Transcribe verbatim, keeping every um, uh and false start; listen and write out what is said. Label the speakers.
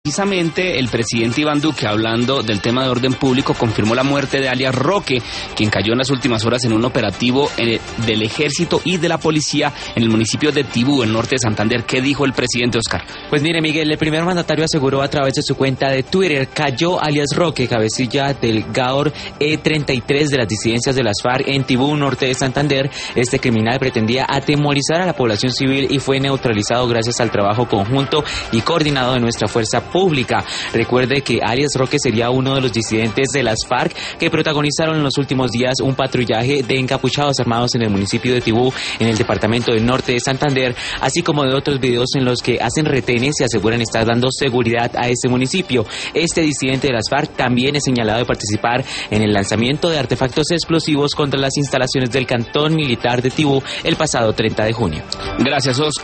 Speaker 1: Precisamente el presidente Iván Duque, hablando del tema de orden público, confirmó la muerte de alias Roque, quien cayó en las últimas horas en un operativo eh, del ejército y de la policía en el municipio de Tibú, en norte de Santander. ¿Qué dijo el presidente, Oscar?
Speaker 2: Pues mire, Miguel, el primer mandatario aseguró a través de su cuenta de Twitter: cayó alias Roque, cabecilla del Gaor E treinta y tres de las disidencias de las FARC en Tibú, norte de Santander. Este criminal pretendía atemorizar a la población civil y fue neutralizado gracias al trabajo conjunto y coordinado de nuestra fuerza pública. Pública. Recuerde que alias Roque sería uno de los disidentes de las FARC que protagonizaron en los últimos días un patrullaje de encapuchados armados en el municipio de Tibú, en el departamento del norte de Santander, así como de otros videos en los que hacen retenes y aseguran estar dando seguridad a este municipio. Este disidente de las FARC también es señalado de participar en el lanzamiento de artefactos explosivos contra las instalaciones del cantón militar de Tibú el pasado treinta de junio.
Speaker 1: Gracias, Oscar.